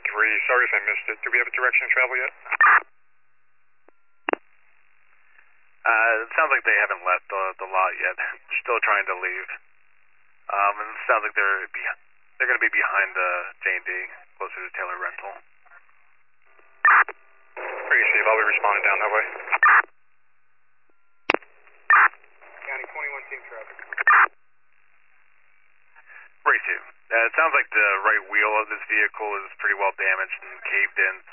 Sorry if I missed it. Do we have a direction of travel yet? It sounds like they haven't left the lot yet. They're still trying to leave. And it sounds like they're going to be behind J&D, closer to Taylor Rental. Appreciate it. I'll be responding down that way. County 21 team traffic. Right, too. It sounds like the right wheel of this vehicle is pretty well damaged and caved in,